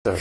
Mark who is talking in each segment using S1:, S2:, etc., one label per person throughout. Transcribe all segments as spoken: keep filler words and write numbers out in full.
S1: Sorry.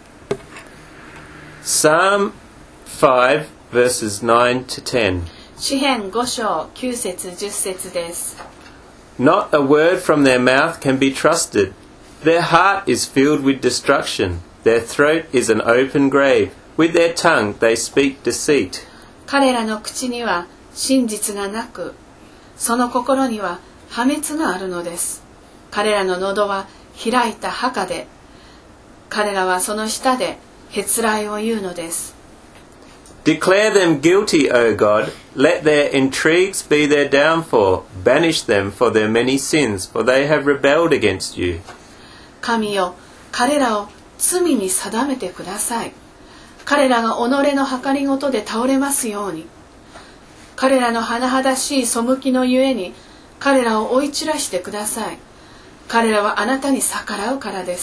S1: Psalm five, verses nine to ten.
S2: 詩編ご章きゅう節じゅっ節です。
S1: Not a word from their mouth can be trusted. Their heart is filled with destruction. Their throat is an open grave. With their tongue they speak deceit.
S2: 彼らの口には真実がなく、その心には破滅があるのです。彼らの喉は開いた墓で、彼らはその下でへつらいを言うのです。
S1: Declare them guilty, O God. Let their intrigues be their downfall. Banish them for their many sins, for they have rebelled against you.
S2: 神よ、彼らを罪に定めてください。彼らが己の計りごとで倒れますように。彼らの甚だしい背きのゆえに、彼らを追い散らしてください。彼らはあなたに逆らうからです。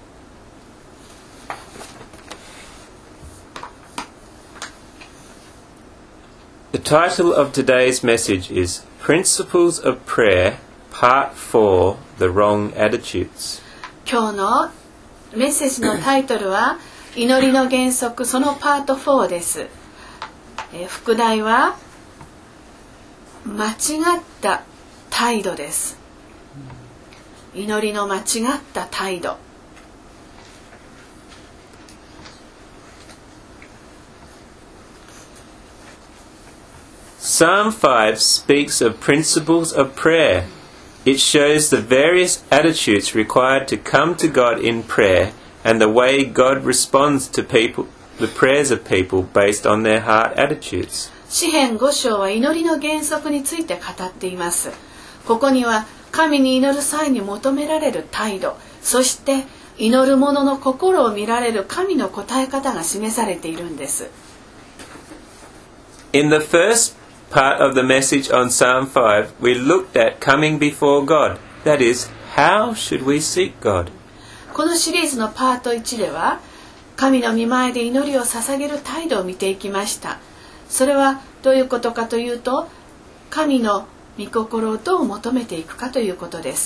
S1: The title of today's message is Principles of Prayer, Part four, The Wrong Attitudes.
S2: 今日のメッセージのタイトルは祈りの原則そのパートフォーです。えー、副題は間違った態度です。祈りの間違った態度。
S1: Psalm five speaks of principles of prayer. It shows the various attitudes required to come to God in prayer and the way God responds to people, the prayers of people based on their heart attitudes.
S2: 詩編ご章は祈りの原則について語っています。ここには神に祈る際に求められる態度、そして祈る者の心を見られる神の答え方が示されているんです。
S1: In the first part of the message on Psalm five, we looked at coming before God. That is, how should we seek God?
S2: このシリーズのパートいちでは、神の御前で祈りを捧げる態度を見ていきました。それはどういうことかというと、神の御心をどう求めていくかということです。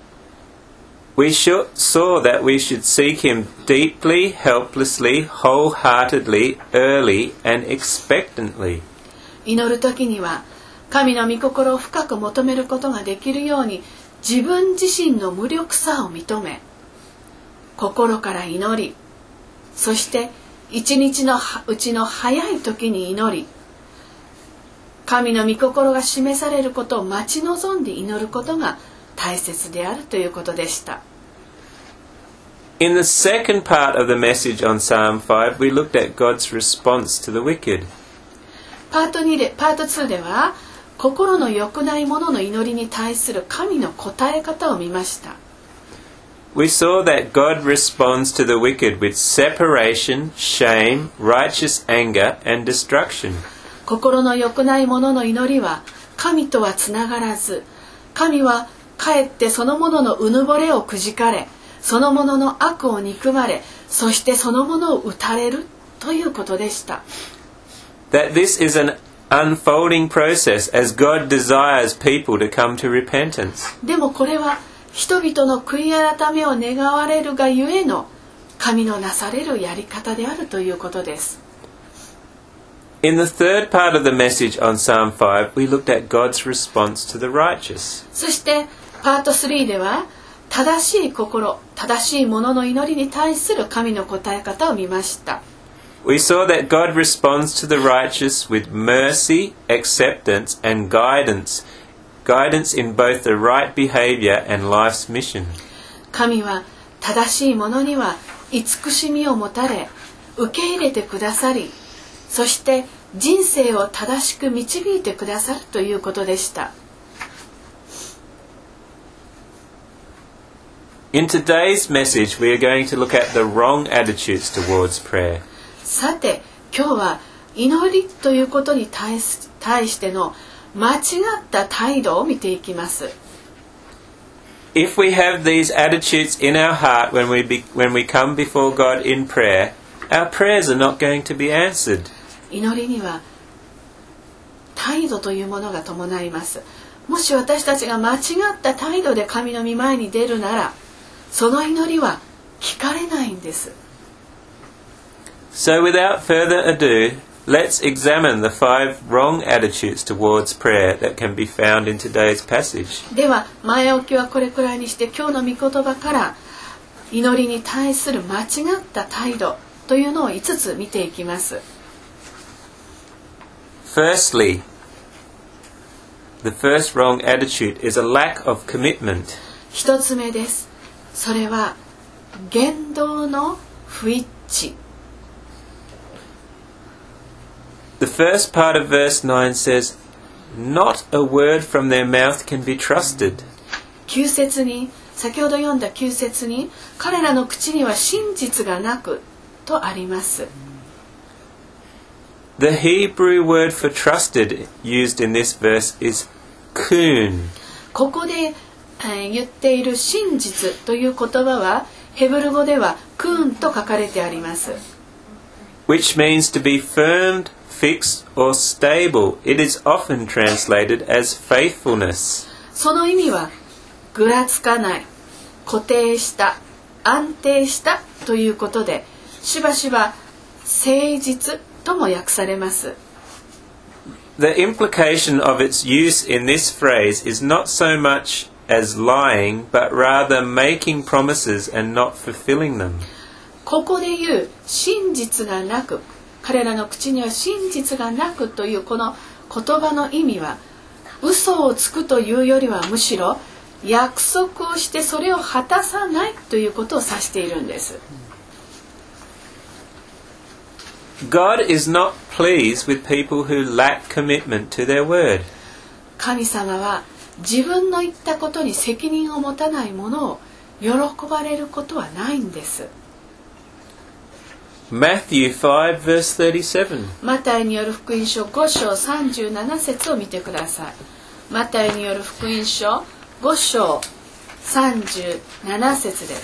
S1: We saw that we should seek Him deeply, helplessly, wholeheartedly, early, and expectantly.
S2: 祈るときには神の御心を深く求めることができるように自分自身の無力さを認め心から祈り、そして一日のうちの早い時に祈り、神の御心が示されることを待ち望んで祈ることが大切であるということでした。
S1: In the second part of the message on Psalm five, we looked at God's response to the wicked.
S2: パートにで、パートツーでは心の良くない者の祈りに対する神の答え方を見ました。
S1: We saw that God responds to the wicked with separation, shame, righteous anger, and destruction.
S2: 心の良くない者の祈りは神とはつながらず、神はかえってその者のうぬぼれをくじかれ、その者の悪を憎まれ、そしてその者を打たれるということでした。
S1: That this is an unfolding process as God desires people to come to repentance.
S2: でもこれは人々の悔い改めを願われるがゆえの神のなされるやり方であるということです。
S1: In the third part of the message on Psalm five, we looked at God's response to the righteous.
S2: そしてパートスリーでは正しい心、正しい者の祈りに対する神の答え方を見ました。
S1: We saw that God responds to the righteous with mercy, acceptance, and guidance. Guidance in both the right behavior and life's mission.
S2: 神は正しい者には慈しみを持たれ、受け入れてくださり、そして人生を正しく導いてくださるということでした。
S1: In today's message, we are going to look at the wrong attitudes towards prayer.
S2: さて、今日は祈りということに対し、対しての間違った態度を見ていきます。
S1: If we have these attitudes in our heart when we be, when we come before God in prayer, our prayers are not going to be answered.
S2: 祈りには態度というものが伴います。もし私たちが間違った態度で神の御前に出るなら、その祈りは聞かれないんです。
S1: So without further ado, let's examine the five wrong attitudes towards prayer that can be found in today's passage.
S2: では前置きはこれくらいにして、今日の御言葉から祈りに対する間違った態度というのをいつつ見ていきます。
S1: Firstly, the first wrong attitude is a lack of commitment.
S2: 一つ目です。それは言動の不一致。
S1: The first part of verse nine says, "Not a word from their mouth can be trusted."
S2: きゅう節に、先ほど読んだきゅう節に、彼らの口には真実がなくとあります。
S1: The Hebrew word for trusted used in this verse is kun.
S2: ここで、えー、言っている真実という言葉はヘブル語ではクーンと書かれてあります。
S1: Which means to be firm, fixed or stable. It is often translated as faithfulness.
S2: その意味はぐらつかない、固定した、安定したということで、しばしば誠実とも訳されます。
S1: The implication of its use in this phrase is not so much as lying, but rather making promises and not fulfilling them.
S2: ここで言う真実がなく、彼らの口には真実がなくというこの言葉の意味は、嘘をつくというよりはむしろ約束をしてそれを果たさないということを指しているんです。
S1: God is not pleased with people who lack commitment to their word.
S2: 神様は自分の言ったことに責任を持たないものを喜ばれることはないんです。
S1: Matthew five verse thirty-seven.
S2: マタイによる福音書ご章さんじゅうなな節を見てください。マタイによる福音書ご章さんじゅうなな節です。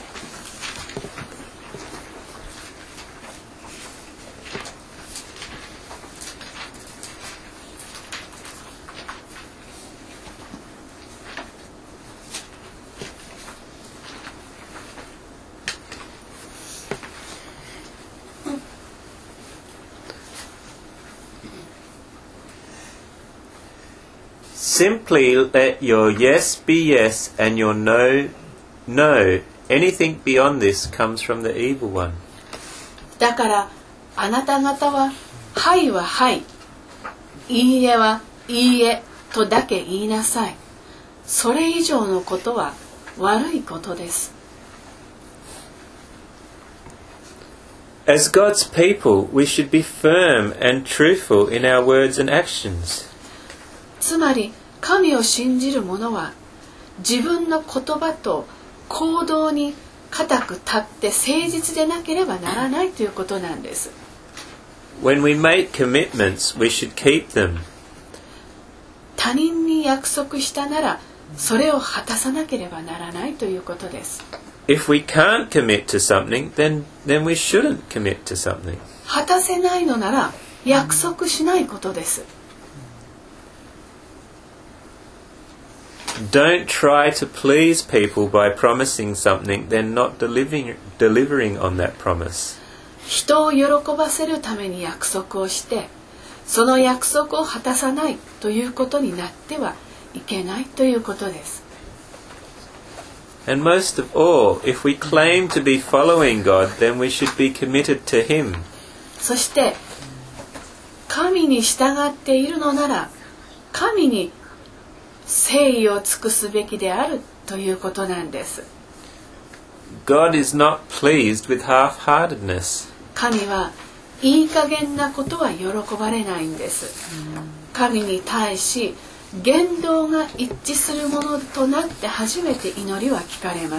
S1: Simply let your yes be yes and your no, no. Anything beyond this comes from the evil one.
S2: だからあなた方ははいははい、いいえはいいえとだけ言いなさい。それ以上のことは悪いことです。
S1: As God's people, we should be firm and truthful in our words and actions.
S2: つまり神を信じる者は自分の言葉と行動に固く立って誠実でなければならないということなんです。
S1: When we make commitments, we should keep them.
S2: 他人に約束したならそれを果たさなければならないということです。
S1: If we can't commit to something, then, then we shouldn't commit to something.
S2: 果たせないのなら約束しないことです。
S1: Don't try to please people by promising something, then not delivering, delivering on that promise.
S2: 人を喜ばせるために約束をしてその約束を果たさないということになってはいけないということです。
S1: And most of all, if we claim to be following God, then we should be committed to Him.
S2: そして神に従っているのなら神に誠意を尽くすべきであるということなんです。
S1: God is not pleased with half-heartedness.
S2: 神はいい加減なことは喜ばれないんです。神に対し言動が一致するものとなって初めて祈りは聞かれます。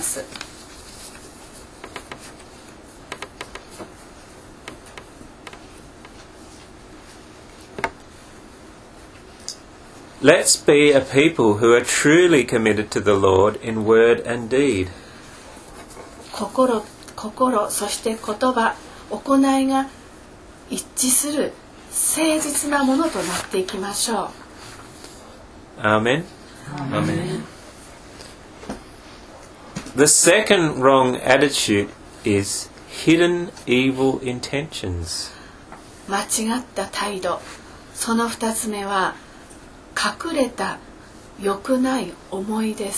S1: Let's be a people who are truly committed to the Lord in word and deed.
S2: 心、心、そして言葉、行いが一致する誠実なものとなっていきましょう。
S1: Amen.
S2: Amen.
S1: The second wrong attitude is hidden evil intentions.
S2: 間違った態度、その二つ目は隠れた良くない思いです。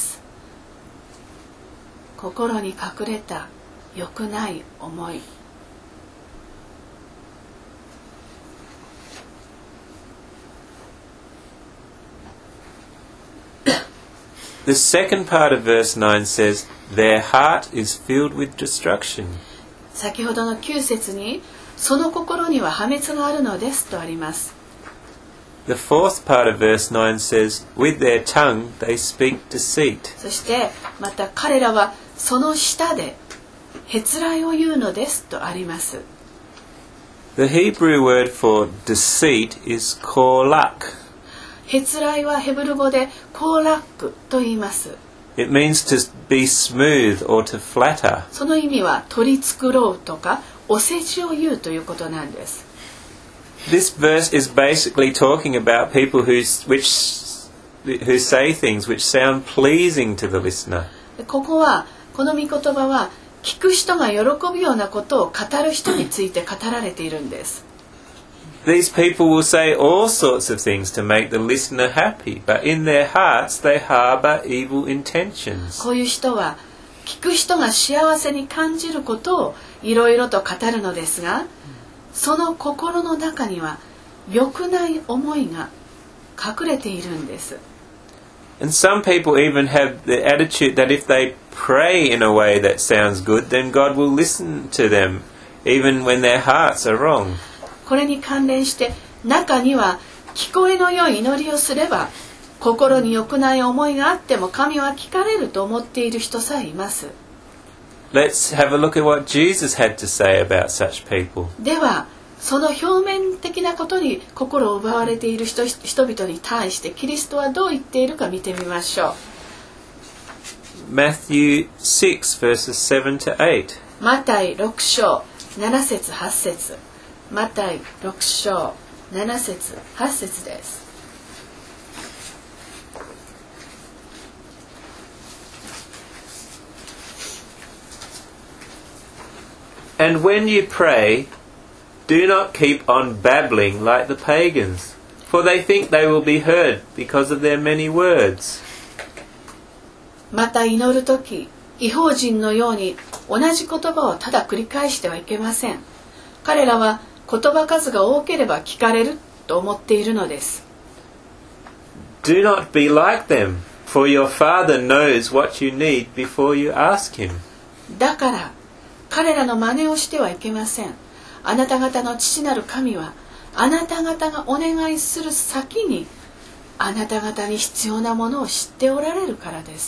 S2: 心に隠れた良くない思い。
S1: The second part of verse nine says, their heart is filled with destruction.
S2: 先ほどのきゅう節に、その心には破滅があるのですとあります。
S1: The fourth part of verse nine says, with their tongue they speak deceit.
S2: そしてまた彼らはその下でへつらいを言うのですとあります。
S1: The Hebrew word for deceit is kolak.
S2: へつらいはヘブル語でコーラックと言います。
S1: It means to be smooth or to flatter.
S2: その意味は取り繕うとかお世辞を言うということなんです。
S1: This verse is basically talking about people who, which, who say things which sound pleasing to the listener.
S2: ここはこの御言葉は聞く人が喜ぶようなことを語る人について語られているんです。
S1: These people will say all sorts of things to make the listener happy, but in their hearts they harbour evil intentions.
S2: こういう人は聞く人が幸せに感じることをいろいろと語るのですが、その心の中には良くない思いが隠れているんです。
S1: And some people even have the attitude that if they pray in a way that sounds good, then God will listen to them, even when their hearts are wrong.
S2: これに関連して中には聞こえの良い祈りをすれば心に良くない思いがあっても神は聞かれると思っている人さえいます。
S1: Let's have a look at what Jesus had to say about such people.
S2: ではその表面的なことに心を奪われている 人, 人々に対してキリストはどう言っているか見てみましょう。
S1: Matthew six verses seven to eight.
S2: マタイろく章なな節はち節。マタイろく章なな節はち節です。
S1: And when you pray, do not keep on babbling like the pagans, for they think they will be heard because of their many words.
S2: また祈るとき、異邦人のように同じ言葉をただ繰り返してはいけません。彼らは言葉数が多ければ聞かれると思っているのです。
S1: Do not be like them, for your Father knows what you need before you ask Him.
S2: だから彼らの真似をしてはいけません。あなた方の父なる神はあなた方がお願いする先にあなた方に必要なものを知っておられるからです。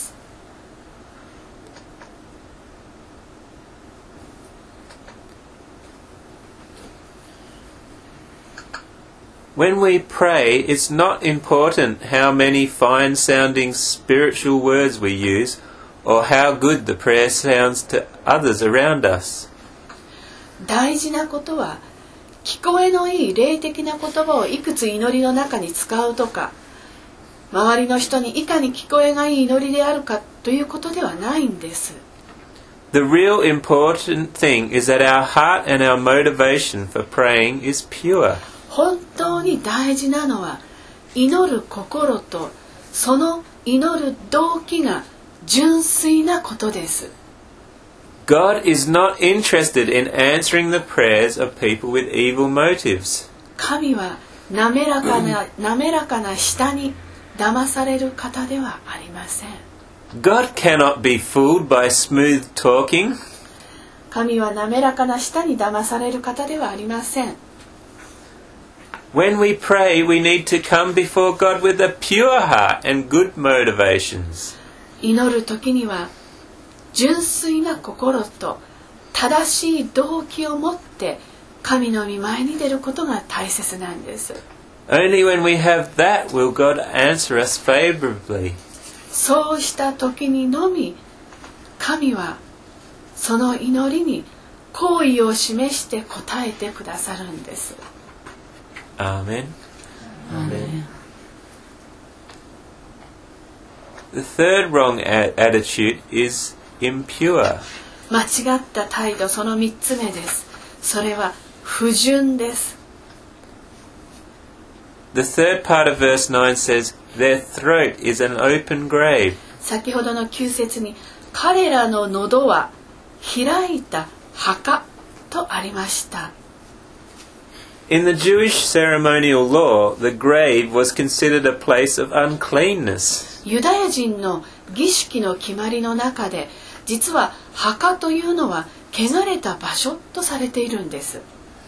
S1: When we pray, it's not important how many fine-sounding spiritual words we use or how good the prayer sounds to others around us.
S2: 大事なことは聞こえのいい霊的な言葉をいくつ祈りの中に使うとか、周りの人にいかに聞こえがいい祈りであるかということではないんです。
S1: The real important thing is that our heart and our motivation for praying is pure.
S2: 本当に大事なのは祈る心とその祈る動機が純粋なことです。
S1: God is not interested in answering the prayers of people with evil motives.
S2: 神は滑らかな滑らかな舌に騙される方ではありません。
S1: God cannot be fooled by smooth talking.
S2: 神は滑らかな舌に騙される方ではありません。
S1: When we pray, we need to come before God with a pure heart and good motivations.
S2: 祈る時には純粋な心と正しい動機を持って神の御前に出ることが大切なんです。
S1: Only when we have that will God answer us favorably.
S2: そうした時にのみ神はその祈りに好意を示して答えてくださるんです。
S1: Amen. Amen. The third wrong a- attitude is impure.
S2: 間違った態度、その三つ目です。それは不純です。
S1: The third part of verse nine says, their throat is an open grave.
S2: 先ほどのきゅう節に、彼らの喉は開いた墓とありました。
S1: In the Jewish ceremonial law, the grave was considered a place of uncleanness.
S2: ユダヤ人の儀式の決まりの中で、実は墓というのは汚れた場所とされているんです。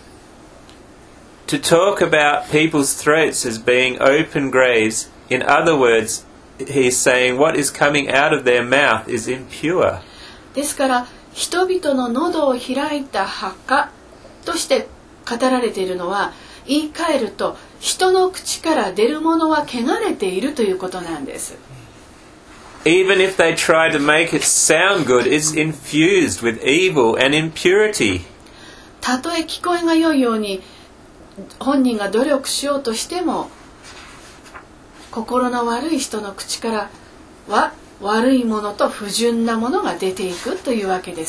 S1: To talk about people's throats as being open graves, in other words, he's saying what is coming out of their mouth is impure.
S2: ですから人々の喉を開いた墓として語られているのは、言い換えると人の口から出るものは汚れているということなんです。
S1: Even if they try to make it sound good, it's infused with evil and impurity.
S2: たとえ聞こえが良いように本人が努力しようとしても、心の悪い人の口からは悪いものと不純なものが出ていくというわけです。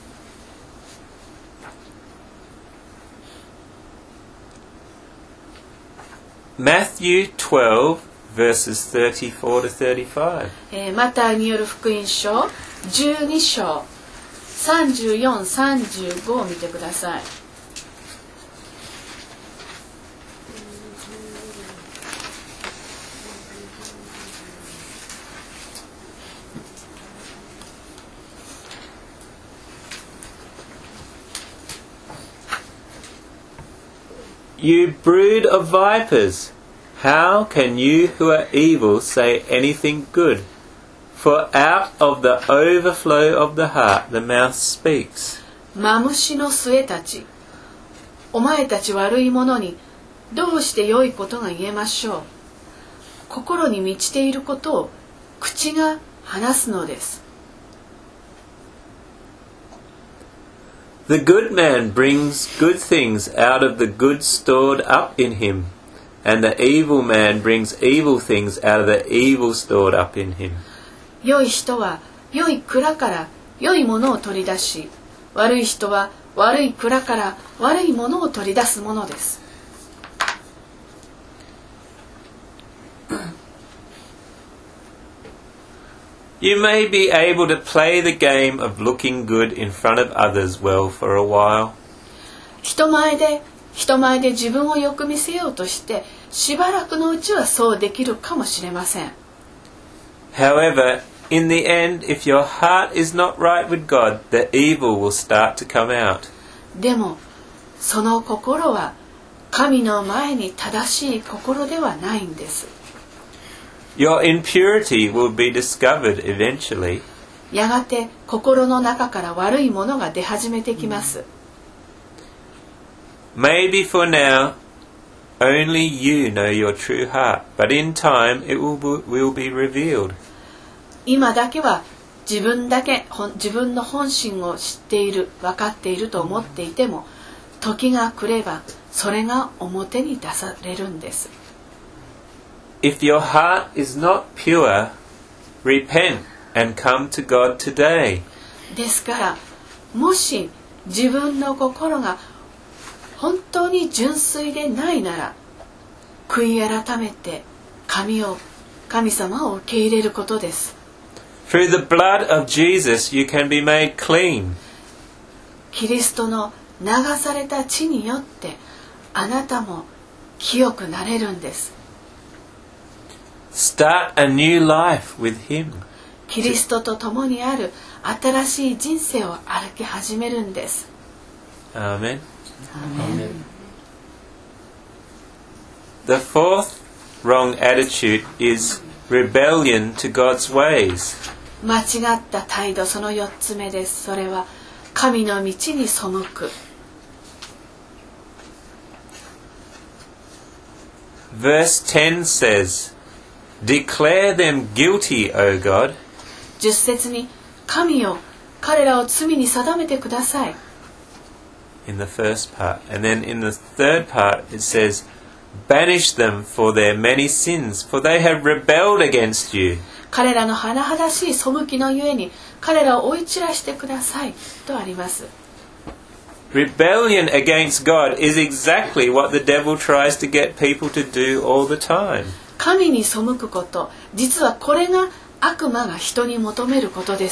S1: Matthew twelve verses thirty-four to thirty-five.
S2: えー、マタイによる福音書じゅうに章さんじゅうよん、さんじゅうごを見てください。
S1: You brood of vipers, how can you who are evil say anything good? For out of the overflow of the heart the mouth speaks.
S2: マムシの末たち、お前たち悪い者にどうして良いことが言えましょう。心に満ちていることを口が話すのです。
S1: The good man brings good things out of the good stored up in him, and the evil man brings evil things out of the evil stored up in him.
S2: 良い人は良い蔵から良いものを取り出し、悪い人は悪い蔵から悪いものを取り出すものです。
S1: You may be able to play the game of looking good in front of others well for a while.
S2: 人前で人前で自分をよく見せようとしてしばらくのうちはそうできるかもしれません。
S1: However, in the end, if your heart is not right with God, the evil will start to come out.
S2: でもその心は神の前に正しい心ではないんです。
S1: Your impurity will be discovered eventually.
S2: やがて心の中から悪いものが出始めてきます。
S1: Maybe for now, only you know your true heart, but in time it will be, will be revealed.
S2: 今だけは自分だけ自分の本心を知っている、分かっていると思っていても、時が来ればそれが表に出されるんです。
S1: If your heart is not pure, repent and come to God today.
S2: ですから、もし自分の心が本当に純粋でないなら、悔い改めて神を神様を受け入れることです。
S1: Through the blood of Jesus, you can be made clean.
S2: キリストの流された血によって、あなたも清くなれるんです。
S1: Start a new life with Him.
S2: キリストと共にある新しい人生を歩き始めるんです。
S1: Amen.
S2: Amen.
S1: The fourth wrong attitude is rebellion to God's ways.
S2: 間違った態度、その四つ目です。それは神の道に背く。
S1: Verse ten says, Declare them guilty, O God.
S2: 十節に、神よ、彼らを罪に定めてください。
S1: In the first part. And then in the third part it says, Banish them for their many sins, for they have rebelled against you.
S2: 彼らの甚だしい背きのゆえに彼らを追い散らしてくださいとあります。
S1: Rebellion against God is exactly what the devil tries to get people to do all the time.
S2: 神に背くこと、実はこれが悪魔が人に求めることです。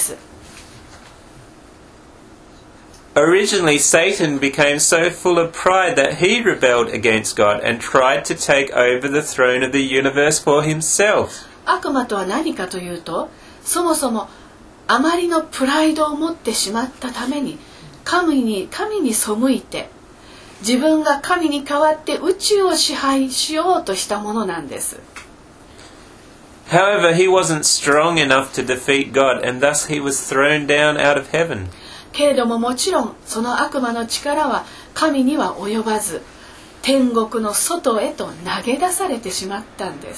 S1: Originally, Satan became so full of pride that he rebelled against God and tried to take over the throne of the universe for himself.
S2: 悪魔とは何かというと、そもそもあまりのプライドを持ってしまったために神に神に背いて自分が神に代わって宇宙を支配しようとしたものなんです。
S1: However, he wasn't strong enough to defeat God, and thus he was thrown down out of heaven.
S2: けれどももちろんその悪魔の力は神には及ばず天国の外へと投げ出されてしまったんです。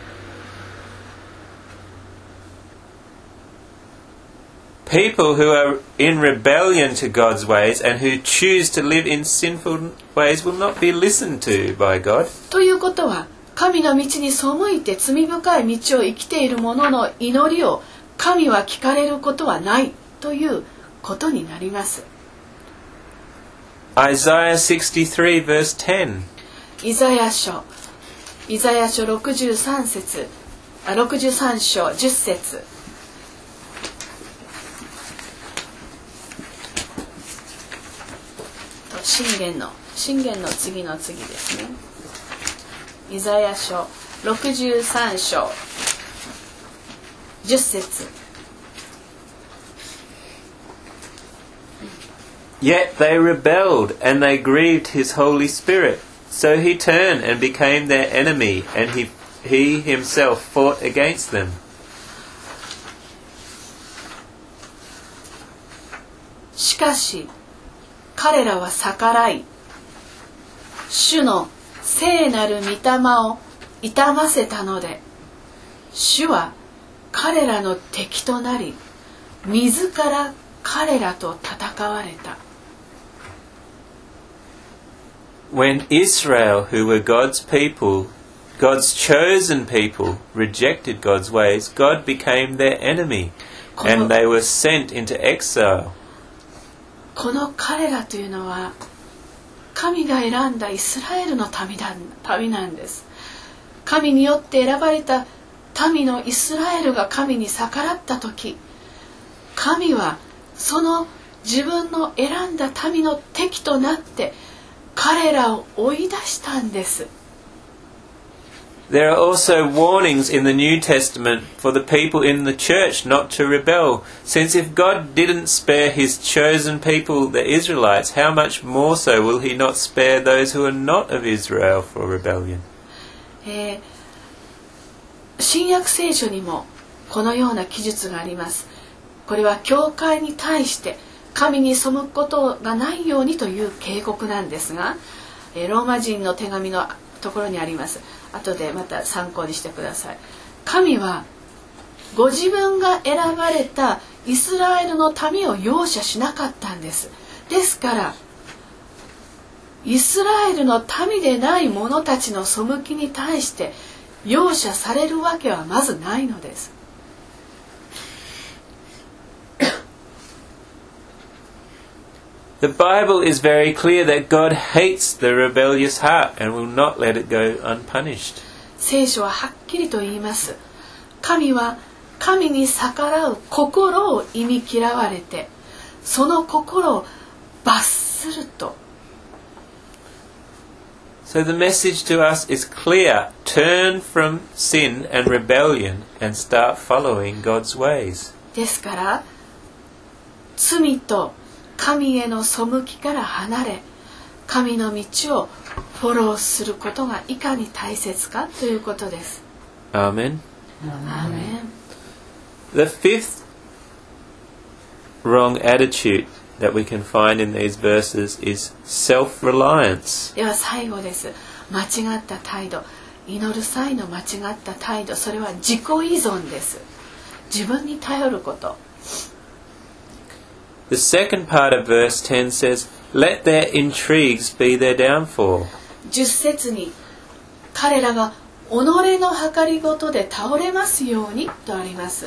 S1: People who are in rebellion to God's ways and who choose to live in sinful ways will not be listened to by God.
S2: ということは神の道に背いて罪深い道を生きている者の祈りを神は聞かれることはないということになります。
S1: Isaiah sixty-three verse ten.
S2: イザヤ書イザヤ書ろくじゅうさん節あろくじゅうさん章じゅっ節。箴言の箴言の次の次ですね。イザヤ書ろくじゅうさん章じゅっ節。
S1: Yet they rebelled and they grieved his Holy Spirit. So he turned and became their enemy, and he, he himself fought against them.
S2: しかし彼らは逆らい主の聖なる御霊を痛ませたので主は彼らの敵となり自ら彼らと戦われた。
S1: When Israel, who were God's people, God's chosen people, rejected God's ways, God became their enemy, and they were sent into exile.
S2: この彼らというのは神が選んだイスラエルの民だ、民なんです。神によって選ばれた民のイスラエルが神に逆らった時、神はその自分の選んだ民の敵となって彼らを追い出したんです。
S1: There are also warnings in the New Testament for the people in the church not to rebel, since if God didn't spare his chosen people, the Israelites, how much more so will he not spare those who are not of Israel for rebellion?
S2: えー、新約聖書にもこのような記述があります。これは教会に対して神に背くことがないようにという警告なんですが、えー、ローマ人の手紙のところにあります。後でまた参考にしてください。神はご自分が選ばれたイスラエルの民を容赦しなかったんです。ですからイスラエルの民でない者たちの背きに対して容赦されるわけはまずないのです。
S1: The Bible is very clear that God hates the rebellious heart and will not let it go unpunished.
S2: 聖書ははっきりと言います。神は神に逆らう心を忌み嫌われて、その心を罰すると。
S1: So the message to us is clear. Turn from sin and rebellion and start following God's ways.
S2: ですから罪と神への背きから離れ神の道をフォローすることがいかに大切かということです。
S1: Amen.
S2: Amen.
S1: The fifth wrong attitude that we can find in these verses is self-reliance.
S2: では最後です。間違った態度、祈る際の間違った態度、それは自己依存です。自分に頼ること。
S1: The second part of verse ten says, "Let their intrigues be their downfall."
S2: 十節に彼らが己の計りごとで倒れますようにとあります。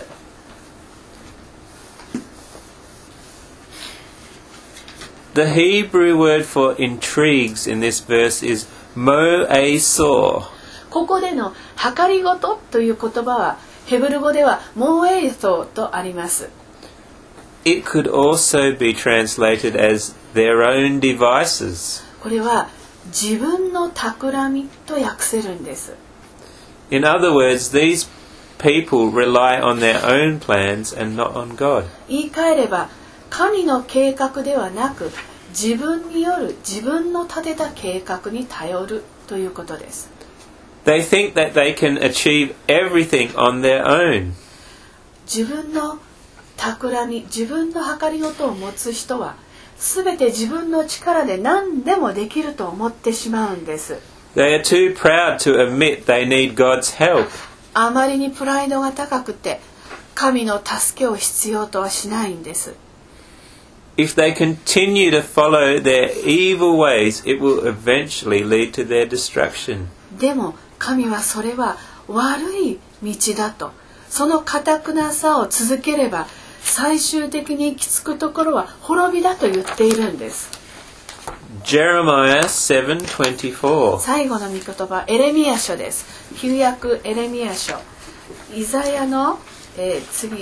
S1: The Hebrew word for intrigues in this verse is mo'esor.
S2: ここでの計りごとという言葉はヘブル語ではモーエイソーとあります。
S1: It could also be translated as their own devices.
S2: これは自分の企みと訳せるんです。
S1: In other words, these people rely on their own plans and not on God.
S2: 言い換えれば神の計画ではなく自分による自分の立てた計画に頼るということです。
S1: They think that they can achieve everything on their own.
S2: 自分の企み、自分の計りごとを持つ人はすべて自分の力で何でもできると思ってしまうんです。
S1: They are too proud to admit they need God's help.
S2: あまりにプライドが高くて神の助けを必要とはしないんです。
S1: If they continue to follow their evil ways, it will eventually lead to their destruction.
S2: でも神はそれは悪い道だと、その堅くなさを続ければ最終的に行き着くところは滅びだと言っているんです。
S1: Jeremiah seven twenty-four.
S2: 最後の御言葉、エレミヤ書です。旧約エレミヤ書。イザヤの、えー、次。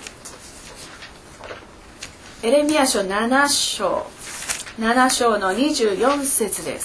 S2: エレミヤ書なな章。なな章のにじゅうよん節です。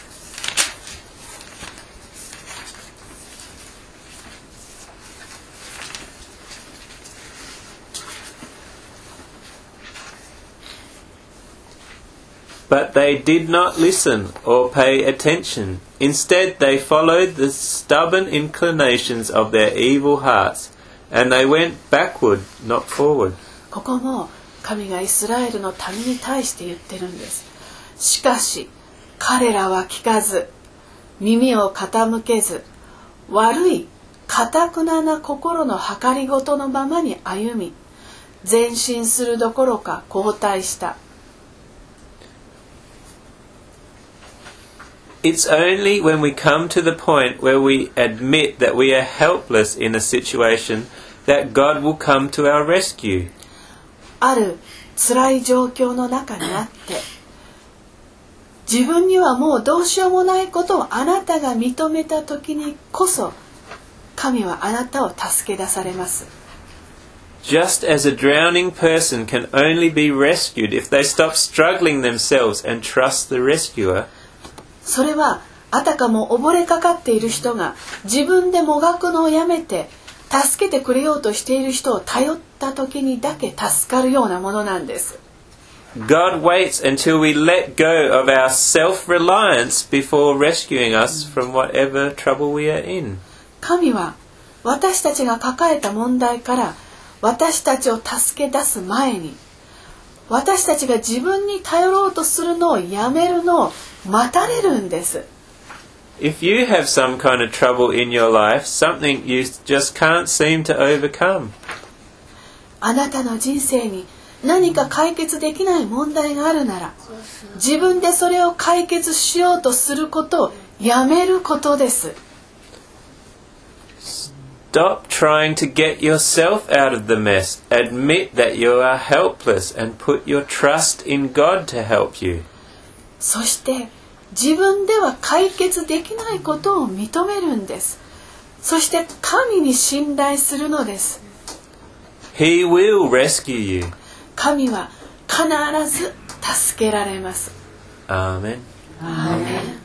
S1: But they did not listen or pay attention. Instead, they followed the stubborn inclinations of their evil hearts, and they went backward, not forward.
S2: ここも神がイスラエルの民に対して言ってるんです。しかし彼らは聞かず、耳を傾けず、悪い堅くなな心の計りごとのままに歩み、前進するどころか後退した。
S1: It's only when we come to the point where we admit that we are helpless in a situation that God will come to our rescue.
S2: ある辛い状況の中にあって、自分にはもうどうしようもないことをあなたが認めた時にこそ、神はあなたを助け出されます。
S1: Just as a drowning person can only be rescued if they stop struggling themselves and trust the rescuer,
S2: それはあたかも溺れかかっている人が自分でもがくのをやめて助けてくれようとしている人を頼った時にだけ助かるようなものなんです。
S1: God waits until we let go of our self-reliance before rescuing us from whatever trouble we are in.
S2: 神は私たちが抱えた問題から私たちを助け出す前に、私たちが自分に頼ろうとするのをやめるのを待たれるんです。
S1: If you have some kind of trouble in your life, something you just can't seem to overcome.
S2: あなたの人生に何か解決できない問題があるなら、自分でそれを解決しようとすることをやめることです。
S1: Stop trying to get yourself out of the mess. Admit that you are helpless and put your trust in God to help you.
S2: そして自分では解決できないことを認めるんです。そして神に信頼するのです。
S1: He will rescue you.
S2: 神は必ず助けられます。
S1: Amen.
S2: Amen.